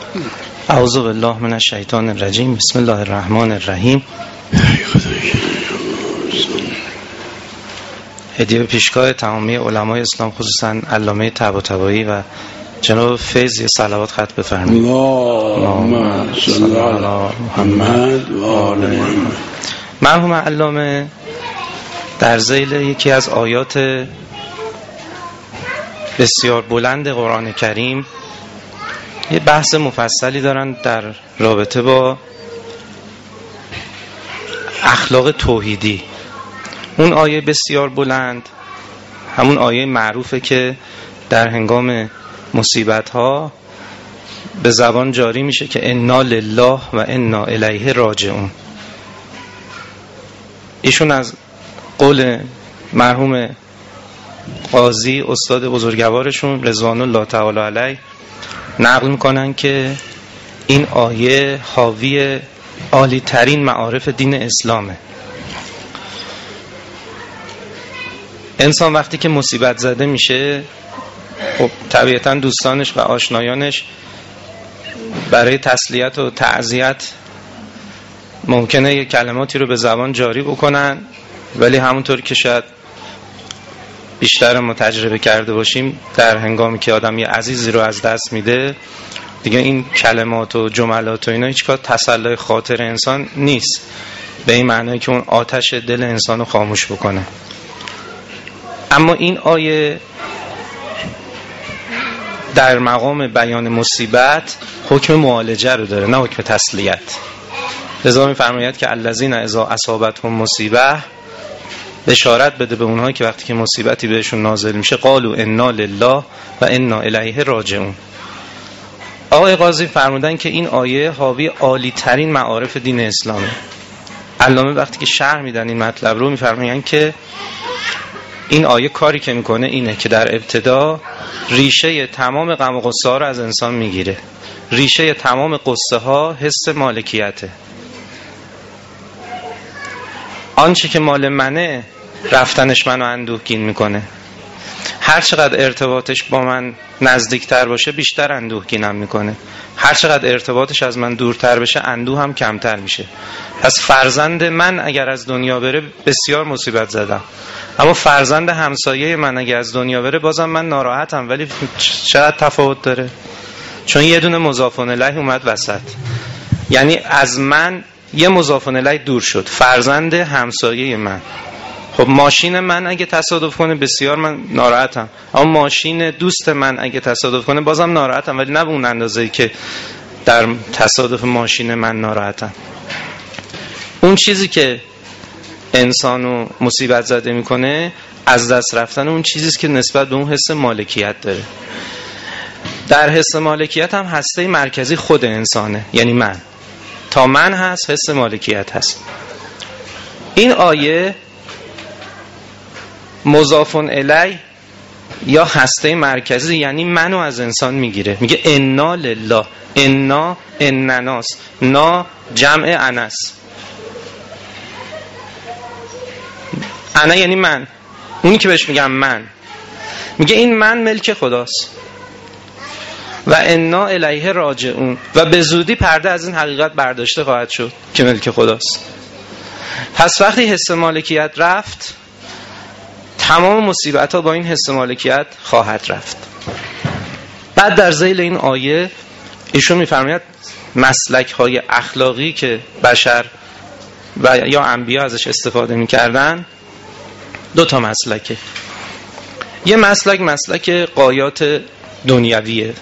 اعوذ بالله من الشیطان الرجیم. بسم الله الرحمن الرحیم. هدیه پیشگاه تمامی علمای اسلام، خصوصا علامه طباطبایی و جناب فیض، صلوات خط بفرمایید. اللهم صل علی محمد و آل محمد. مرحوم علامه در ذیل یکی از آیات بسیار بلند قرآن کریم یه بحث مفصلی دارن در رابطه با اخلاق توحیدی. اون آیه بسیار بلند همون آیه معروفه که در هنگام مصیبت ها به زبان جاری میشه که انا لله و انا الیه راجعون. ایشون از قول مرحوم قاضی استاد بزرگوارشون رضوان الله تعالی علیه نقل میکنن که این آیه حاوی عالی ترین معارف دین اسلامه. انسان وقتی که مصیبت زده میشه، خب طبیعتا دوستانش و آشنایانش برای تسلیت و تعزیت ممکنه یه کلماتی رو به زبان جاری بکنن، ولی همونطور که شاید بیشتر ما تجربه کرده باشیم، در هنگامی که آدم یه عزیزی رو از دست میده دیگه این کلمات و جملات و اینا هیچ تسلی خاطر انسان نیست، به این معنی که اون آتش دل انسان رو خاموش بکنه. اما این آیه در مقام بیان مصیبت حکم معالجه رو داره، نه حکم تسلیت. لذا می‌فرماید که الذین اذا اصابتهم مصیبه، بشارت بده به اونها که وقتی که مصیبتی بهشون نازل میشه قالوا انا لله و انا الیه راجعون. آقای قاضی فرمودن که این آیه حاوی عالی ترین معارف دین اسلامه. علامه وقتی که شرح میدن این مطلب رو میفرمایند که این آیه کاری که میکنه اینه که در ابتدا ریشه تمام غم و غصه ها رو از انسان میگیره. ریشه تمام قصه ها حس مالکیته. آنچه که مال منه رفتنش منو اندوهگین میکنه. هر چقدر ارتباطش با من نزدیکتر باشه بیشتر اندوهگینم میکنه. هر چقدر ارتباطش از من دورتر بشه اندوه هم کمتر میشه. پس فرزند من اگر از دنیا بره بسیار مصیبت زدم، اما فرزند همسایه من اگر از دنیا بره بازم من ناراحتم. ولی چقدر تفاوت داره؟ چون یه دونه مضاف الیه اومد وسط، یعنی از من یه مضاف الیه دور شد، فرزند همسایه من. خب ماشین من اگه تصادف کنه بسیار من ناراحتم، اما ماشین دوست من اگه تصادف کنه بازم ناراحتم، ولی نه به اون اندازه‌ای که در تصادف ماشین من ناراحتم. اون چیزی که انسانو مصیبت زده میکنه از دست رفتن اون چیزیست که نسبت به اون حس مالکیت داره. در حس مالکیت هم هسته مرکزی خود انسانه، یعنی من. تا من هست حس مالکیت هست. این آیه مضاف الیه یا هسته مرکزی یعنی منو از انسان میگیره. میگه انا لله، انا انناس، نا جمع انس. انا یعنی من، اونی که بهش میگم من. میگه این من ملک خداست و انا الیه راجعون، و به زودی پرده از این حقیقت برداشته خواهد شد که ملک خداست. پس وقتی حس مالکیت رفت تمام مصیبت ها با این حس مالکیت خواهد رفت. بعد در ذیل این آیه ایشون میفرماید مسلک های اخلاقی که بشر و یا انبیا ازش استفاده میکردن دو تا مسلکه. یه مسلک غایات دنیویه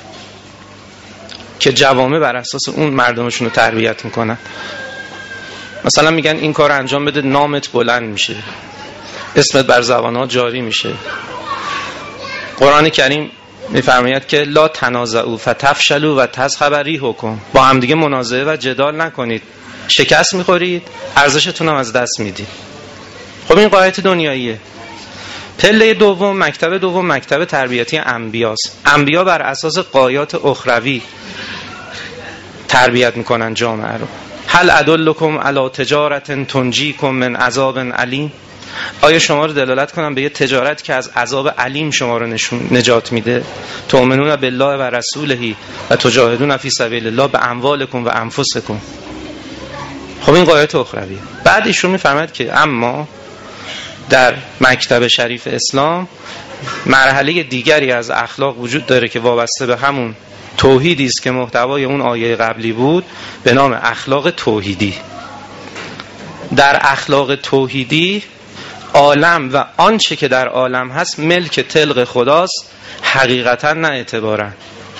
که جوامع بر اساس اون مردمشون رو تربیت میکنن. مثلا میگن این کار انجام بده نامت بلند میشه، اسمت بر زبان‌ها جاری میشه. قرآن کریم میفرماید که لا تنازعوا فتفشلوا و تذهب ریحکم، با هم دیگه منازعه و جدال نکنید، شکست میخورید، ارزشتون هم از دست میدید. خب این قاعده دنیاییه. پله دوم، مکتب تربیتی انبیاست. انبیا بر اساس غایات اخروی تربیت میکنن جامعه رو. هل ادلکم علی تجارت تنجیکم من عذاب علیم، آیا شما رو دلالت کنم به یه تجارت که از عذاب علیم شما رو نجات میده؟ تؤمنون بالله و رسوله و تجاهدون فی سبیل الله باموالکم و انفسکم. خب این غایت اخرویه. بعد ایشون میفرماید که اما در مکتب شریف اسلام مرحله دیگری از اخلاق وجود داره که وابسته به همون توحیدی است که محتوای اون آیه قبلی بود، به نام اخلاق توحیدی. در اخلاق توحیدی عالم و آنچه که در عالم هست ملک طلق خداست، حقیقتا نه اعتبارا.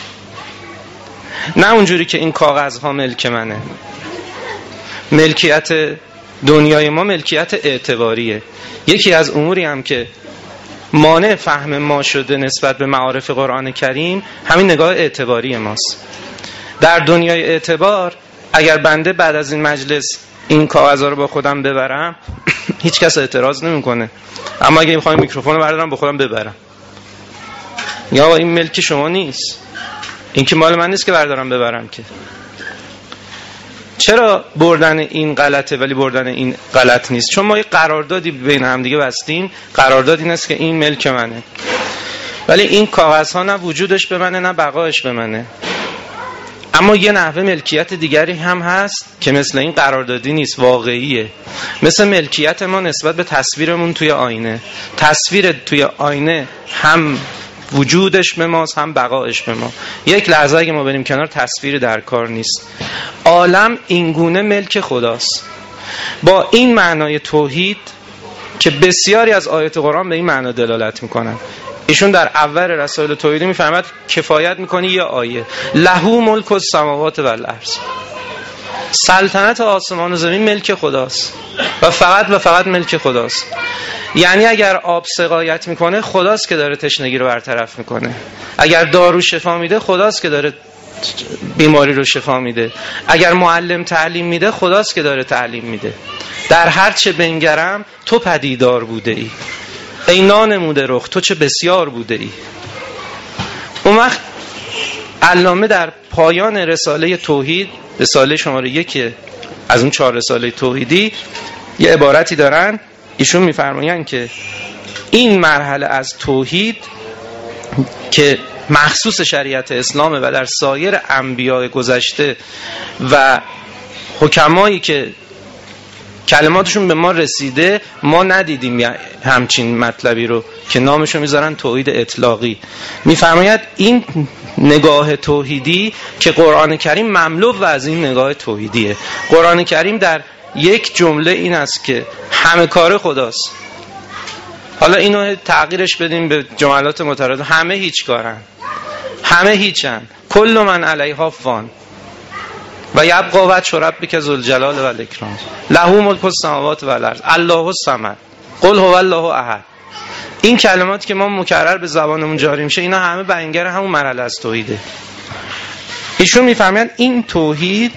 نه اونجوری که این کاغذها ملک منه. ملکیت دنیای ما ملکیت اعتباریه. یکی از اموری هم که مانع فهم ما شده نسبت به معارف قرآن کریم همین نگاه اعتباری ماست. در دنیای اعتبار اگر بنده بعد از این مجلس این کاغذها رو با خودم ببرم هیچ کس اعتراض نمیکنه، اما اگه میخوام میکروفون رو بردارم با خودم ببرم، یا این ملک شما نیست، این که مال من نیست که بردارم ببرم که. چرا بردن این غلطه ولی بردن این غلط نیست؟ چون ما یه قراردادی بین هم دیگه بستیم. قرارداد این است که این ملک منه، ولی این کاغذها نه وجودش به منه نه بقایش به منه. اما یه نحوه ملکیت دیگری هم هست که مثل این قراردادی نیست، واقعیه. مثل ملکیت ما نسبت به تصویرمون توی آینه. تصویر توی آینه هم وجودش به ماست هم بقایش به ما. یک لحظه اگه ما بریم کنار تصویر در کار نیست. عالم اینگونه ملک خداست. با این معنای توحید که بسیاری از آیات قرآن به این معنا دلالت میکنن. ایشون در اول رسائل توحیدی میفهمد کفایت میکنه یه آیه له ملک السماوات و الارض، سلطنت آسمان و زمین ملک خداست و فقط ملک خداست. یعنی اگر آب سقایت میکنه خداست که داره تشنگی رو برطرف میکنه، اگر دارو شفا میده خداست که داره بیماری رو شفا میده، اگر معلم تعلیم میده خداست که داره تعلیم میده. در هر چه بنگرم تو پدیدار بوده ای، ای نانموده رخ تو چه بسیار بوده ای. اون وقت علامه در پایان رساله توحید، رساله شماره 1 از اون 4 رساله توحیدی، یه عبارتی دارن. ایشون میفرمایند که این مرحله از توحید که مخصوص شریعت اسلامه و در سایر انبیاء گذشته و حکمایی که کلماتشون به ما رسیده ما ندیدیم همچین مطلبی رو که نامشو میذارن توحید اطلاقی. میفرماید این نگاه توحیدی که قرآن کریم مملو از این نگاه توحیدیه. قرآن کریم در یک جمله این است که همه کار خداست. حالا اینو تغییرش بدیم به جملات متعارف. همه هیچ کارن، همه هیچن، کل من علیها فان و یبقى وجه ربک ذوالجلال و الاکرام له ملک السماوات و الارض الله الصمد قل هو الله احد. این کلمات که ما مکرر به زبانمون جاری میشه اینا همه بیانگر همون مرحله از توحیده. ایشون میفهمن این توحید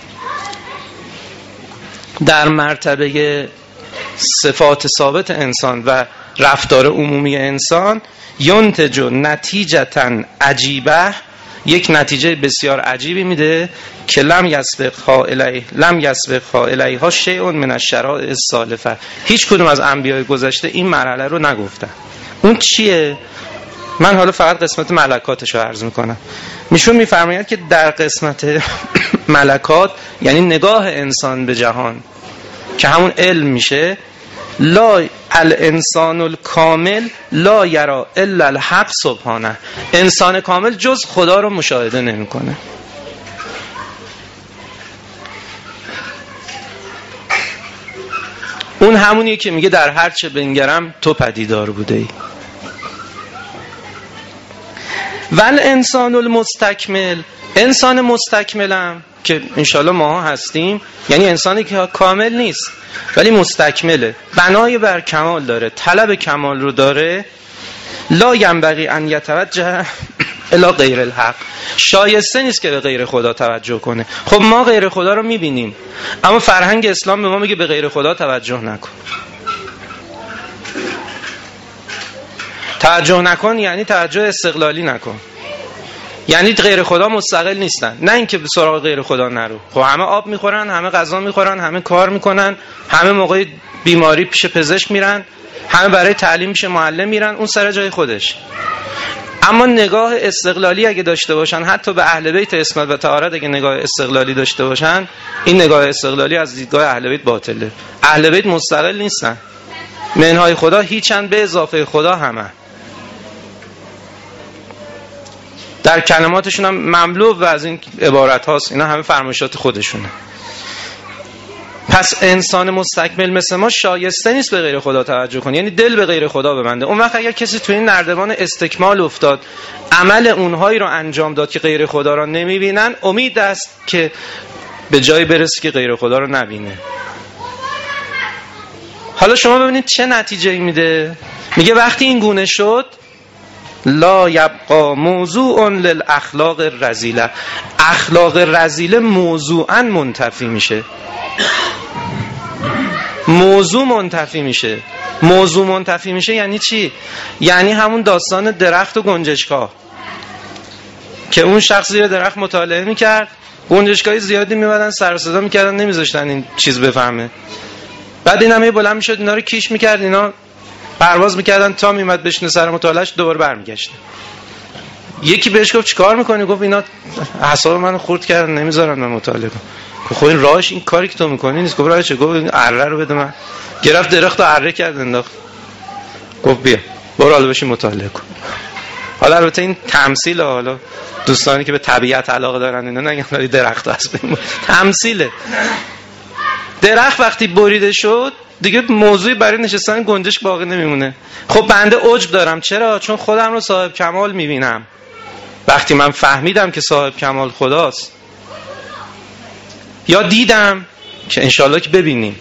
در مرتبه صفات ثابت انسان و رفتار عمومی انسان ینتج نتیجتاً عجیبه، یک نتیجه بسیار عجیبی میده که لم یسبقها الیها شیء من الشرائع السالفه. هیچ کدوم از انبیای گذشته این مرحله رو نگفتن. اون چیه؟ من حالا فقط قسمت ملکاتش رو عرض میکنم. میشون میفرماید که در قسمت ملکات یعنی نگاه انسان به جهان که همون علم میشه، لا الانسان الکامل لا یرا الا الحق سبحانه. انسان کامل جز خدا رو مشاهده نمیکنه. اون همونیه که میگه در هر چه بنگرم تو پدیدار بوده ای. ول انسان المستکمل، انسان مستکملم که انشالله ماها هستیم، یعنی انسانی که کامل نیست ولی مستکمله، بنای بر کمال داره، طلب کمال رو داره. لا ینبغی ان یتوجه الی غیر الحق، شایسته نیست که به غیر خدا توجه کنه. خب ما غیر خدا رو میبینیم اما فرهنگ اسلام به ما میگه به غیر خدا توجه نکن. توجه نکن یعنی توجه استقلالی نکن. یعنی غیر خدا مستقل نیستن، نه اینکه به سراغ غیر خدا نرو. خب همه آب میخورن، همه غذا میخورن، همه کار میکنن، همه موقع بیماری پیش پزشک میرن، همه برای تعلیم پیش معلم میرن، اون سر جای خودش. اما نگاه استقلالی اگه داشته باشن، حتی به اهل بیت اسمت و طهارت اگه نگاه استقلالی داشته باشن، این نگاه استقلالی از دیدگاه اهل بیت باطله. اهل بیت مستقل نیستن، منهای خدا هیچن، به اضافه خدا همه. در کلماتشون هم مملو و از این عبارت هاست، اینا همه فرمایشات خودشونه. پس انسان مستکمل مثل ما شایسته نیست به غیر خدا توجه کنه، یعنی دل به غیر خدا ببنده. اون وقت اگر کسی تو این نردبان استکمال افتاد، عمل اونهایی رو انجام داد که غیر خدا رو نمیبینن، امید است که به جایی برسه که غیر خدا رو نبینه. حالا شما ببینید چه نتیجه‌ای میده. میگه وقتی این گونه شد، لا یبقا موضوع للاخلاق الرذیله، اخلاق رذیله موضوعا منتفی میشه. موضوع منتفی میشه. موضوع منتفی میشه یعنی چی؟ یعنی همون داستان درخت و گنجشکا که اون شخص زیر درخت مطالعه میکرد، گنجشکای زیادی میمدن سر و صدا میکردن، نمیذاشتن این چیز بفهمه. بعد این هم بلند میشد، اینا رو کیش میکرد، اینا پرواز میکردن تا میمد بشینه سر مطالعهش، دوباره برمیگشت. یکی بهش گفت چیکار میکنی؟ گفت اینا اعصاب منو خورد کردن، نمیذارن من مطالعه کنم. خب این راهش این کاری که تو میکنی نیست. گفت راهش چه؟ گفت این اره رو بده من. گرفت درخت رو اره کرد انداخت. گفت بیا برو حالا بشین مطالعه کن. حالا البته این تمثیل، حالا دوستانی که به طبیعت علاقه دارن اینا نگن ولی درخت هست، تمثیله. درخت وقتی بریده شد دیگه موضوعی برای نشستن گنجشک باقی نمیمونه. خب بنده عجب دارم. چرا؟ چون خودم رو صاحب کمال میبینم. وقتی من فهمیدم که صاحب کمال خداست، یا دیدم که انشالله که ببینیم،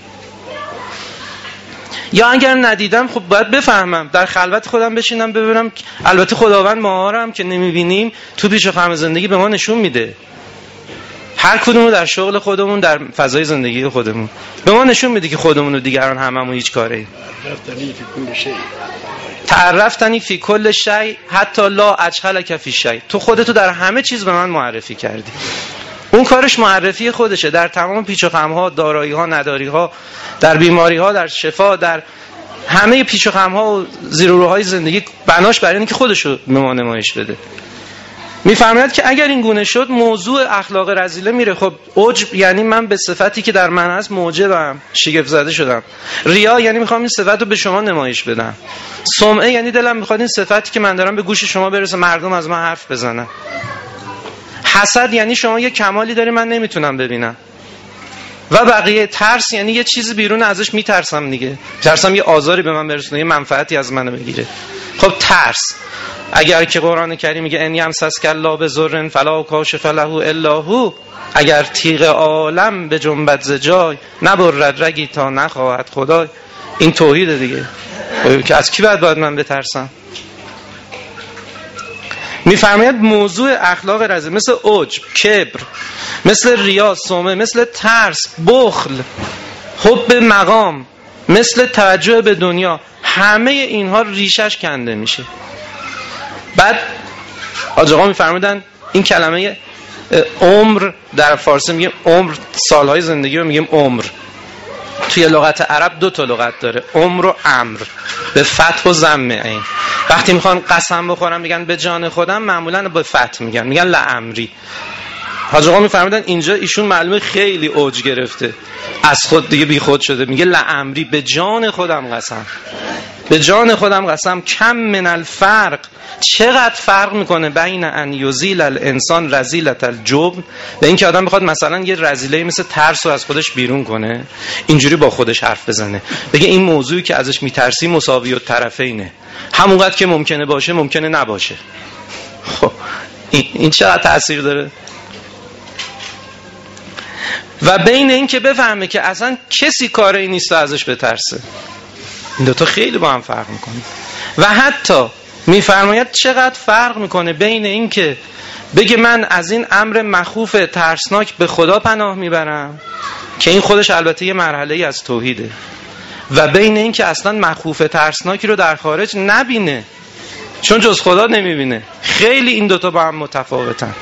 یا اگر ندیدم خب باید بفهمم، در خلوت خودم بشینم ببینم. البته خداوند ما هم که نمیبینیم تو پیش و خم زندگی به ما نشون میده، هر کدومو در شغل خودمون، در فضای زندگی خودمون به ما نشون میده که خودمون و دیگران هممون هیچ کاری. تعرفتنی فی کل شیء حتی لا اجهلک فی شیء. تو خودتو در همه چیز به من معرفی کردی. اون کارش معرفی خودشه، در تمام پیچ و خم‌ها، دارایی‌ها، نداری‌ها، در بیماری‌ها، در شفا، در همه پیچ و خم‌ها و زیر و روهای زندگی بناش برای اینکه خودشو به ما نمایش بده. میفرماید که اگر این گونه شد موضوع اخلاق رذیله میره. خب عجب یعنی من به صفتی که در من هست معجبم، شگفت زده شدم. ریا یعنی میخوام این صفت رو به شما نمایش بدم. سمعه یعنی دلم میخواد این صفتی که من دارم به گوش شما برسه، مردم از من حرف بزنن. حسد یعنی شما یه کمالی داری من نمیتونم ببینم. و بقیه ترس یعنی یه چیز بیرون ازش میترسم دیگه، ترسم یه آزاری به من برسونه، یه منفعتی از منو بگیره. خب ترس، اگر که قرآن کریم میگه ان یمسسک الله بضر فلا کاشف له الا هو، اگر تیغ عالم به جنبت ز جای نبرد رگی تا نخواهد خدای، این توحیده دیگه. که از کی باید من بترسم؟ میفرماید موضوع اخلاق رذیل مثل عجب، کبر، مثل ریا، سمعه، مثل ترس، بخل، حب مقام، مثل توجه به دنیا، همه اینها ریشش کنده میشه. بعد حاج آقا میفرمودن این کلمه عمر در فارسی میگیم عمر، سالهای زندگی رو میگیم عمر. توی لغت عرب دو تا لغت داره، عمر و امر، به فتح و ضم عین. وقتی میخوان قسم بخورن میگن به جان خودم، معمولا به فتح میگن لعمری. حاج آقا میفرمودن اینجا ایشون معلومه خیلی اوج گرفته، از خود دیگه بی خود شده، میگه لعمری، به جان خودم قسم، به جان خودم قسم. کم من الفرق، چقدر فرق میکنه بین ان یزیل الانسان رذیلة الجبن، به اینکه آدم بخواد مثلا یه رذیله مثل ترس رو از خودش بیرون کنه، اینجوری با خودش حرف بزنه، بگه این موضوعی که ازش میترسی مساوی الطرفینه، همونقدر که ممکنه باشه ممکنه نباشه. خب این چقدر تأثیر داره؟ و بین این که بفهمه که اصلا کسی کاری نیست ازش بترسه، این دوتا خیلی با هم فرق میکنه. و حتی میفرماید چقدر فرق میکنه بین این که بگه من از این امر مخوف ترسناک به خدا پناه میبرم، که این خودش البته یه مرحله از توحیده، و بین این که اصلا مخوف ترسناکی رو در خارج نبینه، چون جز خدا نمیبینه. خیلی این دوتا با هم متفاوتن.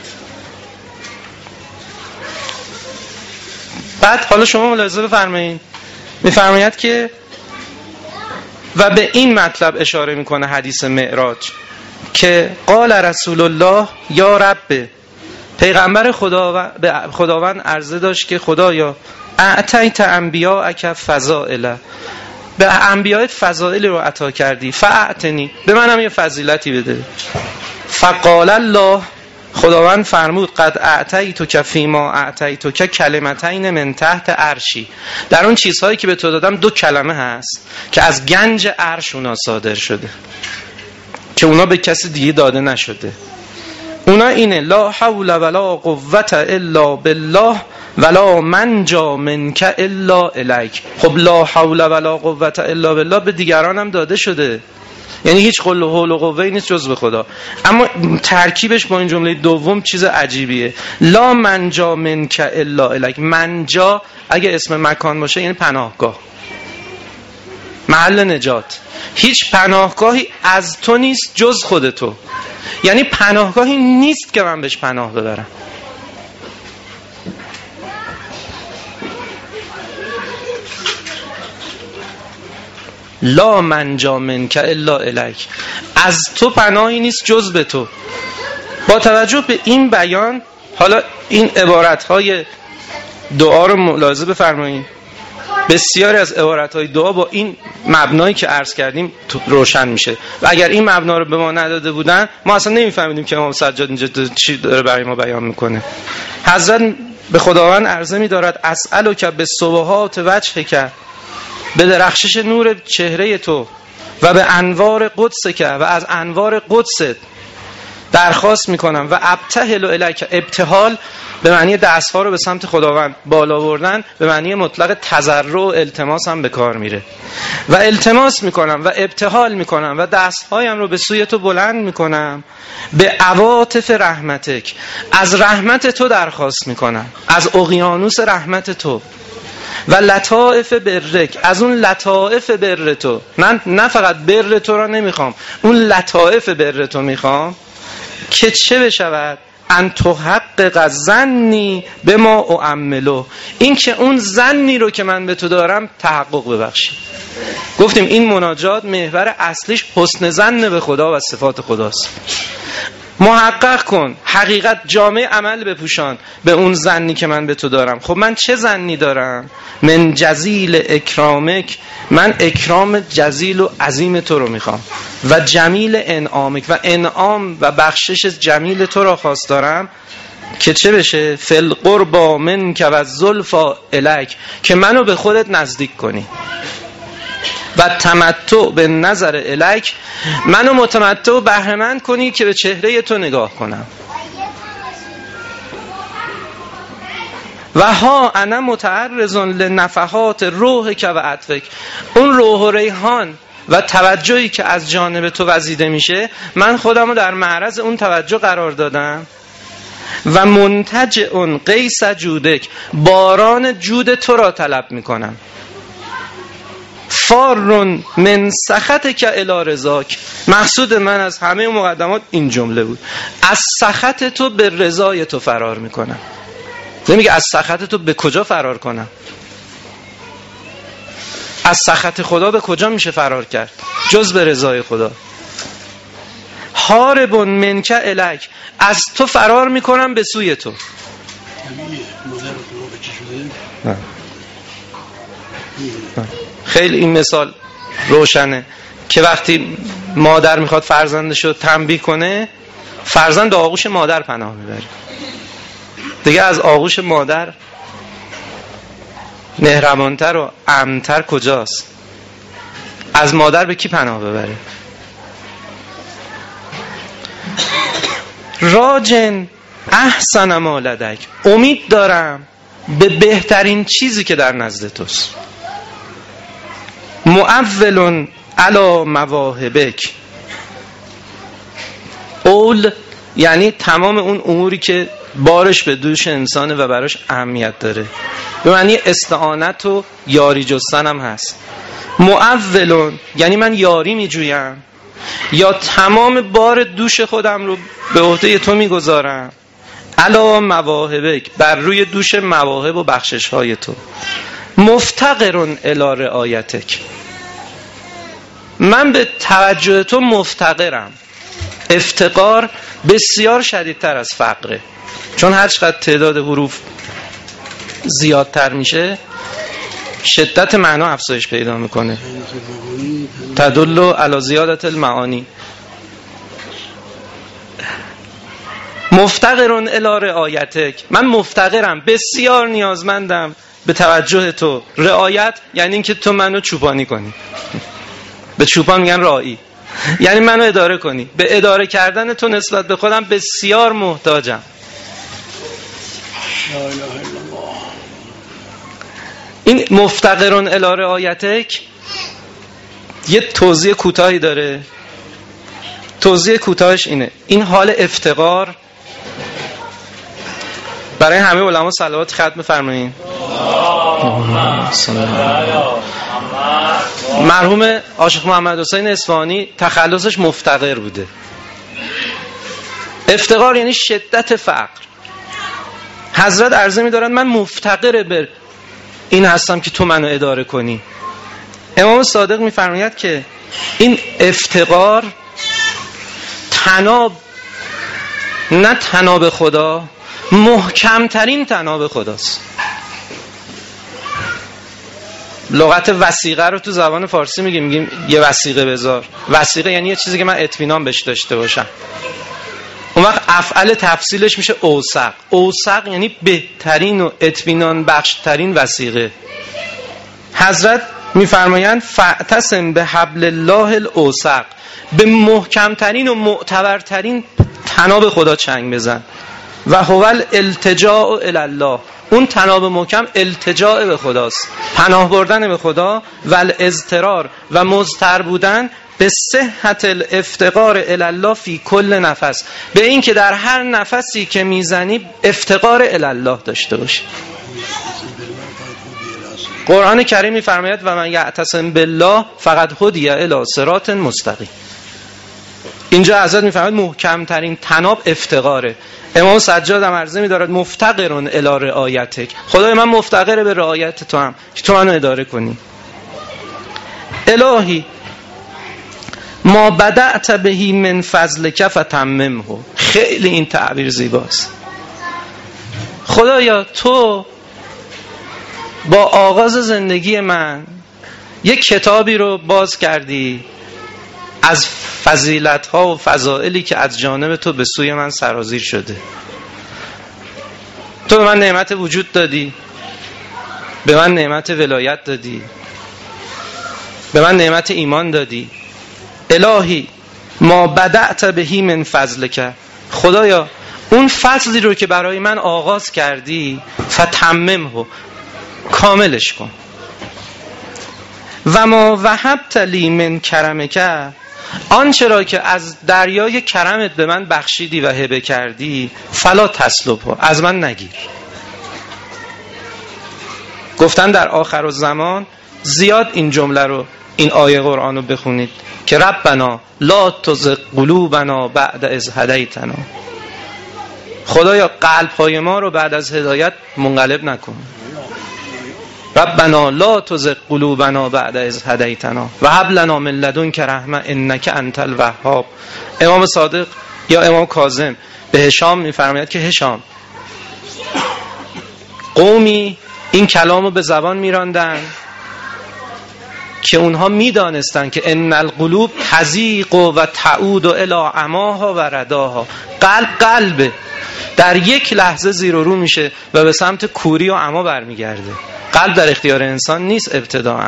بعد حالا شما ملاحظه بفرمایید، میفرماید که و به این مطلب اشاره میکنه حدیث معراج که قال رسول الله یا رب، پیغمبر خداوند عرضه داشت که خدایا اعطیت انبیاءک فضائل، به انبیاء فضائل رو عطا کردی، فاعتنی، به منم یه فضیلتی بده. فقال الله، خداوند فرمود قد اعطیتک فیما اعطیتک کلمتین من تحت عرشی، در اون چیزهایی که به تو دادم 2 کلمه هست که از گنج عرش اونا صادر شده که اونا به کسی دیگه داده نشده. اونا اینه لا حول ولا قوة الا بالله ولا منجا منک الا الیک. خب لا حول ولا قوة الا بالله به دیگران هم داده شده، یعنی هیچ حول و قوه‌ای نیست جز به خدا، اما ترکیبش با این جمله دوم چیز عجیبیه. لا منجا منک الا الیک. منجا اگه اسم مکان باشه یعنی پناهگاه، محل نجات. هیچ پناهگاهی از تو نیست جز خود تو، یعنی پناهگاهی نیست که من بهش پناه ببرم. لا منجا منک الا الیک، از تو پناهی نیست جز به تو. با توجه به این بیان، حالا این عبارت‌های دعا رو ملاحظه بفرمایید. بسیاری از عبارت‌های دعا با این مبنایی که عرض کردیم روشن میشه و اگر این مبنا رو به ما نداده بودن ما اصلا نمیفهمیدیم که امام سجاد اینجا چی داره برای ما بیان میکنه. حضرت به خداوند عرضه می‌دارد اسألک بالسبحات وجهک، به درخشش نور چهره تو و به انوار قدسک و از انوار قدست درخواست میکنم و ابتهل الیک. ابتهال به معنی دستها رو به سمت خداوند بالا بردن، به معنی مطلق تضرع و التماس هم به کار میره. و التماس میکنم و ابتهال میکنم و دستهایم رو به سوی تو بلند میکنم، به عواطف رحمتک، از رحمت تو درخواست میکنم، از اقیانوس رحمت تو، و لطائف برک، از اون لطائف بر تو. نه فقط بر تو را نمیخوام، اون لطائف بر تو میخوام که چه بشود؟ ان تحقق ظنی بما اعمله، این که اون ظنی رو که من به تو دارم تحقق ببخشی. گفتیم این مناجات محور اصلیش حسن ظن به خدا و صفات خداست. محقق کن، حقیقت جامع عمل بپوشان به اون ظنی که من به تو دارم. خب من چه ظنی دارم؟ من جزیل اکرامک، من اکرام جزیل و عظیم تو رو میخوام و جمیل انعامک، و انعام و بخشش جمیل تو را خواست دارم که چه بشه؟ فل قربا منک و الزلفا الیک، که منو به خودت نزدیک کنی، و تمتع به نظر الیک، منو متمتع و بهره‌مند کنی که به چهره تو نگاه کنم. و ها انا متعرض لنفحات روحک و عطفک، اون روح و ریحان و توجهی که از جانب تو وزیده میشه من خودمو در معرض اون توجه قرار دادم. و منتجع قیس جودک، باران جود تو را طلب میکنم. فارون من سخطک الی رضاک، مقصود من از همه مقدمات این جمله بود، از سخط تو به رضای تو فرار میکنم. نمیگه از سخط تو به کجا فرار کنم، از سخط خدا به کجا میشه فرار کرد جز به رضای خدا. هارب منک الیک، از تو فرار میکنم به سوی تو. خیلی این مثال روشنه که وقتی مادر میخواد فرزندشو تنبیه کنه، فرزند آغوش مادر پناه میبره. دیگه از آغوش مادر مهربانتر و امن‌تر کجاست؟ از مادر به کی پناه ببره؟ راجن احسن ما لدک، امید دارم به بهترین چیزی که در نزد توست. معول علی مواهبک، اول یعنی تمام اون اموری که بارش به دوش انسانه و براش اهمیت داره، به معنی استعانت و یاری جستن هم هست. معول یعنی من یاری می جویم یا تمام بار دوش خودم رو به عهده تو میگذارم، علی مواهبک، بر روی دوش مواهب و بخشش های تو، مفتقرون الی رعایتک، من به توجه تو مفتقرم. افتقار بسیار شدیدتر از فقره، چون هر چقدر تعداد حروف زیادتر میشه شدت معنا افزایش پیدا میکنه. تدل علی زیادت المعانی. مفتقرون الی رعایتک، من مفتقرم، بسیار نیازمندم به توجه تو. رعایت یعنی اینکه تو منو چوپانی کنی. به چوپان میگن راعی، یعنی منو اداره کنی. به اداره کردن تو نسبت به خودم بسیار محتاجم. این مفتقرون الی رعایتک یه توضیح کوتاهی داره. توضیح کوتاهش اینه، این حال افتقار برای همه علما صلوات ختم فرمایین. مرحوم عاشق محمد حسین اصفهانی تخلصش مفتقر بوده. افتقار یعنی شدت فقر. حضرت عرضه می‌دارند من مفتقر به این هستم که تو منو اداره کنی. امام صادق می‌فرماید که این افتقار تناب، نه تناب خدا، محکمترین تناب خداست. لغت وثیقه رو تو زبان فارسی میگیم یه وثیقه بذار. وثیقه یعنی یه چیزی که من اطمینان بهش داشته باشم. اون وقت افعل تفصیلش میشه اوثق. اوثق یعنی بهترین و اطمینان بخشترین وثیقه. حضرت میفرمایند فاعتصم به حبل الله الاوثق، به محکمترین و معتبرترین تناب خدا چنگ بزن. و هو الالتجاء الی الله، اون تناب محکم التجاء به خداست، پناه بردن به خدا. و الاضطرار و مضطر بودن به صحت الافتقار الی الله فی کل نفس، به این که در هر نفسی که میزنی افتقار الی الله داشته باشی. قرآن کریم میفرماید و من یعتصم بالله فقد هدی الی صراط مستقیم. اینجا حضرت میفرماید محکم ترین تناب افتقاره. امام سجاد هم عرضه می‌دارد مفتقرون الی رعایتک، خدای من مفتقر به رعایت تو هم که تو منو اداره کنی. الهی ما بدأت بهی من فضلک فتممه. خیلی این تعبیر زیباست. خدایا تو با آغاز زندگی من یک کتابی رو باز کردی از فضیلت‌ها و فضائلی که از جانب تو به سوی من سرازیر شده. تو به من نعمت وجود دادی، به من نعمت ولایت دادی، به من نعمت ایمان دادی. الهی ما بدأت بهی من فضلک، خدایا اون فضلی رو که برای من آغاز کردی فتممه، کاملش کن. و ما وهبت لی من کرمک، آنچه را که از دریای کرمت به من بخشیدی و هبه کردی فلا تسلبه، از من نگیر. گفتن در آخر الزمان زیاد این جمله رو، این آیه قرآن رو بخونید که ربنا لا تزغ قلوبنا بعد اذ هدیتنا، خدایا قلب‌های ما رو بعد از هدایت منقلب نکن. ربنا لا تزغ قلوبنا بعد اذ هدیتنا و هب لنا من لدنک رحمه انک انت الوهاب. امام صادق یا امام کاظم به هشام میفرماید که هشام، قومی این کلامو به زبان میراندن که اونها میدانستن که ان القلوب تزیغ و تعود الی عماها و رداها، قلب در یک لحظه زیر و رو میشه و به سمت کوری و عما برمیگرده. قلب در اختیار انسان نیست ابتداءً.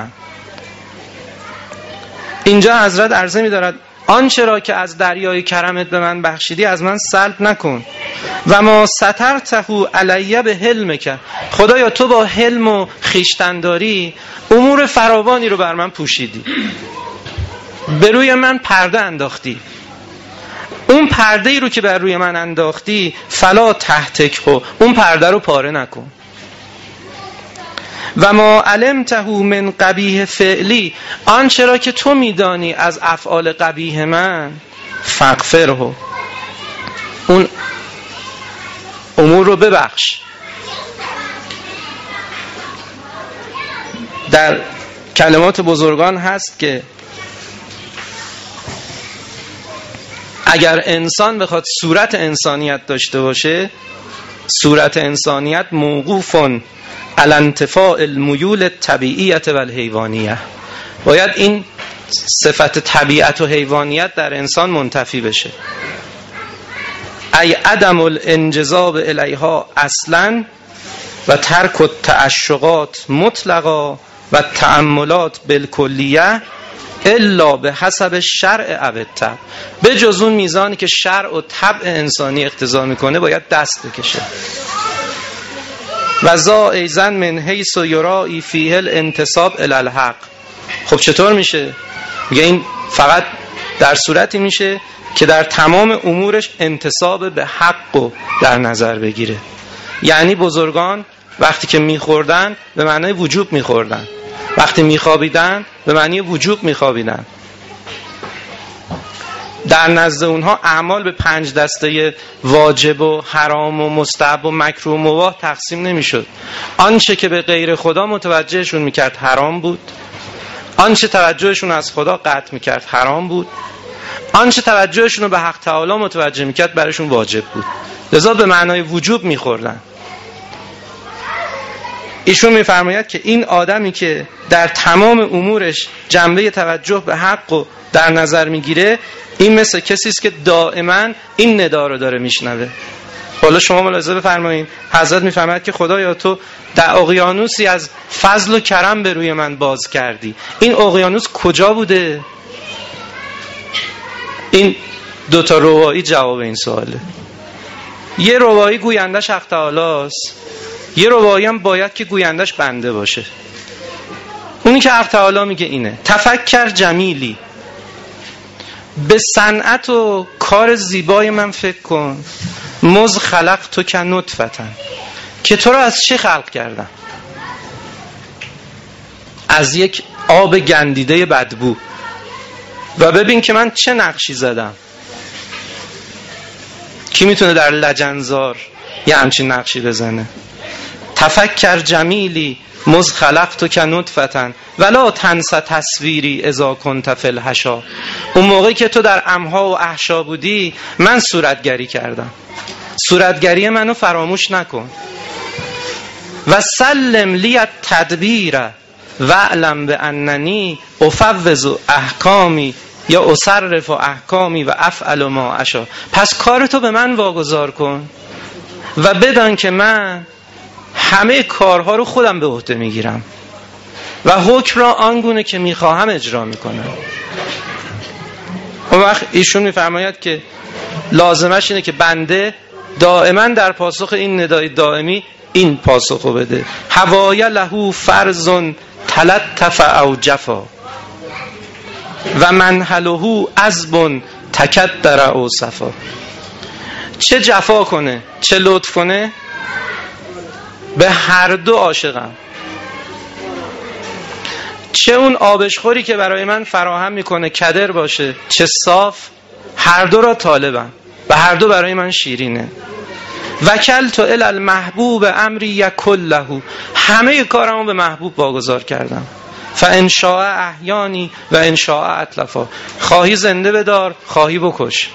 اینجا حضرت عرضه می‌دارد آنچه را که از دریای کرمت به من بخشیدی از من سلب نکن. و ما سترته علی به حلمک، خدایا تو با حلم و خویشتن‌داری امور فراوانی رو بر من پوشیدی، به روی من پرده انداختی. اون پرده‌ای رو که بر روی من انداختی فلا تهتکه، اون پرده رو پاره نکن. و ما علمته من قبیح فعلی، آنچه را که تو میدانی از افعال قبیح من، فغفره، اون امور رو ببخش. در کلمات بزرگان هست که اگر انسان بخواد صورت انسانیت داشته باشه، صورت انسانیت موقوف علی انتفاء المیول الطبیعیة و الحیوانیة، باید این صفت طبیعت و حیوانیت در انسان منتفی بشه. ای عدم الانجذاب الیها اصلا و ترک التعشقات مطلقا و التأملات بالکلیه الا به حسب شرع او الطبع، به جز اون میزانی که شرع و طبع انسانی اقتضا میکنه باید دست بکشه. و ذا ایزن من حیث یرائی فیه الانتساب الی الحق. خب چطور میشه؟ میگه این فقط در صورتی میشه که در تمام امورش انتساب به حق رو در نظر بگیره. یعنی بزرگان وقتی که میخوردن به معنای وجوب میخوردن، وقتی میخوابیدن به معنی وجوب میخوابیدن. در نزد اونها اعمال به 5 دسته واجب و حرام و مستحب و مکروه و مباح تقسیم نمیشد. آنچه که به غیر خدا متوجهشون میکرد حرام بود، آنچه توجهشون از خدا قطع میکرد حرام بود، آنچه توجهشون رو به حق تعالی متوجه میکرد براشون واجب بود. لذا به معنای وجوب میخوردن. ایشون میفرماید که این آدمی که در تمام امورش جنبه توجه به حق رو در نظر میگیره، این مثل کسی است که دائما این ندا رو داره میشنوه. حالا شما ملاحظه بفرمایید، حضرت میفرماید که خدایا تو در اقیانوسی از فضل و کرم به روی من باز کردی. این اقیانوس کجا بوده؟ این 2 تا روایی جواب این سواله. یه روایی گویندش حق تعالی است، یه روایی هم باید که گویندش بنده باشه. اونی که حق تعالی میگه اینه: تفکر جمیلی، به صنعت و کار زیبای من فکر کن. مذ خلقت که نطفة، که تو را از چه خلق کردم؟ از یک آب گندیده بدبو. و ببین که من چه نقشی زدم. کی میتونه در لجنزار یه همچین نقشی بزنه؟ تفکر جمیلی مذ خلقت که نطفة ولا تنس تصویری اذا کنت فی الحشا. اون موقعی که تو در امها و احشا بودی من صورتگری کردم، صورتگری منو فراموش نکن. و سلم لی التدبیر و اعلم باننی افوض احکامی یا اصرف احکامی و افعل ما اشا. پس کارتو به من واگذار کن و بدان که من همه کارها رو خودم به عهده میگیرم و حکم را آنگونه که میخواهم اجرا میکنم. اون وقت ایشون میفرماید که لازمش اینه که بنده دائما در پاسخ این ندای دائمی این پاسخو بده: هوای له فرض تلطف او جفا و منحله عذب تکدر او صفا. چه جفا کنه چه لطف کنه، به هر دو عاشقم. چه اون آبشخوری که برای من فراهم میکنه کدر باشه چه صاف، هر دو را طالبم و هر دو برای من شیرینه. وکلت الی المحبوب امری یکله، همه کارمو به محبوب واگذار کردم. فان شاء احیانی و ان شاء اتلفا، خواهی زنده بدار خواهی بکش.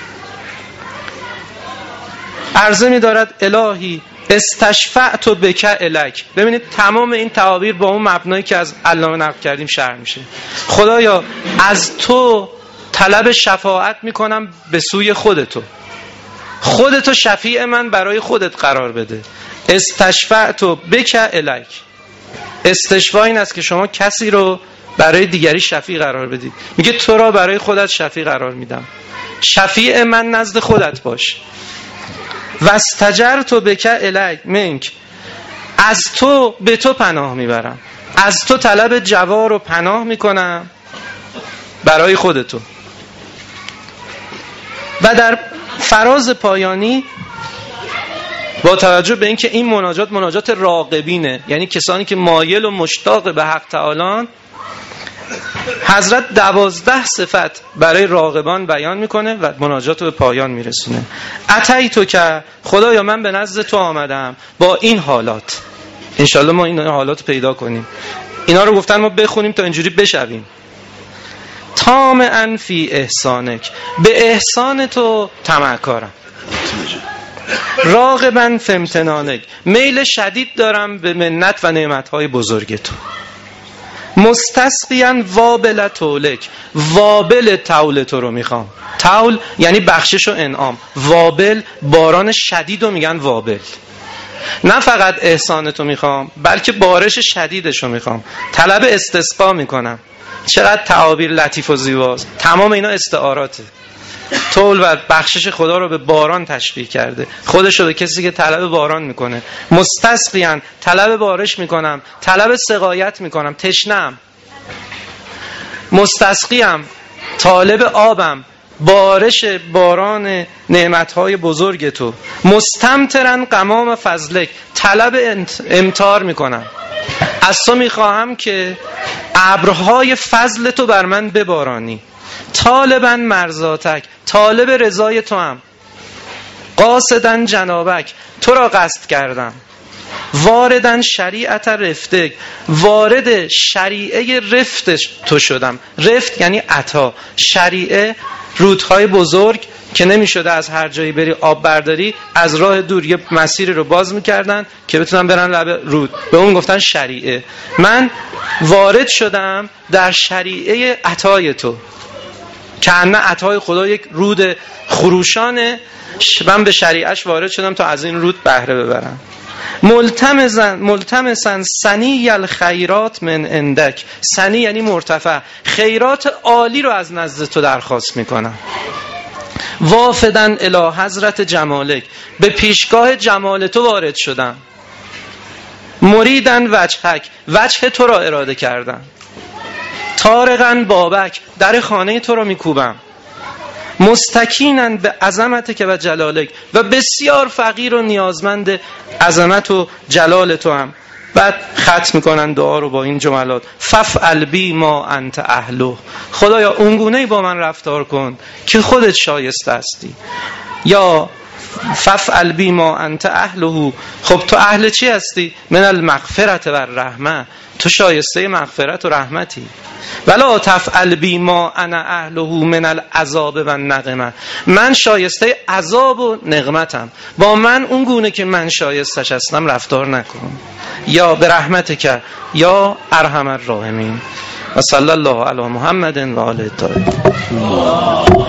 عرضه می‌دارد الهی استشفعت بک الک. ببینید تمام این تعابیر با اون مبنایی که از علامه نقل کردیم شرح میشه. خدایا از تو طلب شفاعت میکنم به سوی خودتو، خودتو شفیع من برای خودت قرار بده. استشفعت بک الک، استشفاء این است که شما کسی رو برای دیگری شفیع قرار بدید. میگه تو را برای خودت شفیع قرار میدم، شفیع من نزد خودت باش. و استجرت بک الک منک، از تو به تو پناه میبرم، از تو طلب جوار و پناه میکنم برای خودتو. و در فراز پایانی با توجه به اینکه این مناجات راغبینه، یعنی کسانی که مایل و مشتاق به حق تعالی، حضرت 12 صفت برای راغبان بیان میکنه و مناجات رو به پایان میرسونه. اتیتو که خدایا من به نزد تو آمدم با این حالات. انشالله ما این حالات رو پیدا کنیم. اینا رو گفتن ما بخونیم تا اینجوری بشویم. طامعا فی احسانک، به احسان تو طمعکارم. راغبا فی امتنانک، میل شدید دارم به منت و نعمتهای بزرگ تو. مستسقیاً وابل طولک، وابل طول تو رو میخوام. طول یعنی بخشش و انعام، وابل باران شدید رو میگن وابل. نه فقط احسان تو میخوام بلکه بارش شدیدش رو میخوام. طلب استسقا میکنم. چقدر تعابیر لطیف و زیباست. تمام اینا استعاراته. طول و بخشش خدا رو به باران تشبیه کرده، خودش رو به کسی که طلب باران میکنه. مستسقیاً، طلب بارش میکنم، طلب سقایت میکنم، تشنم. مستسقیم، طالب آبم، بارش باران نعمتهای بزرگ تو. مستمترن غمام فضلک، طلب امطار میکنم. از تو میخواهم که ابرهای فضل تو بر من ببارانی. طالباً مرضاتک، طالب رضای تو هم. قاصداً جنابک، تو را قصد کردم. وارداً شریعت رفتک، وارد شریعه رفت تو شدم. رفت یعنی عطا. شریعه رودهای بزرگ که نمی شده از هر جایی بری آب برداری، از راه دور یه مسیری رو باز میکردن که بتونن برن لب رود، به اون گفتن شریعه. من وارد شدم در شریعه عطای تو، که انه عطای خدا یک رود خروشانه. من به شریعش وارد شدم تا از این رود بهره ببرم. ملتمسن سنی الخیرات من اندک، سنی یعنی مرتفع، خیرات عالی رو از نزد تو درخواست میکنم. وافدن الی حضرت جمالک، به پیشگاه جمال تو وارد شدم. مریدن وجهک، وجه تو را اراده کردم. طارقاً بابک، در خانه تو را میکوبم. مستکینن به عظمتک و جلالک، و بسیار فقیر و نیازمند عظمت و جلال تو هم. بعد ختم میکنن دعا رو با این جملات: ففعل بی ما انت اهله، خدایا اونگونه‌ای با من رفتار کن که خودت شایسته هستی. یا ففعل بی ما انت اهله، خب تو اهل چی هستی؟ من المغفرت و الرحمه، تو شایسته مغفرت و رحمتی. ولا تفعل بی ما انا اهله من العذاب و النقمه، من شایسته عذاب و نقمتم، با من اون گونه که من شایستش هستم رفتار نکن. یا به رحمتک یا ارحم الراحمین. و صلی الله علی محمد و آله الطاهرین.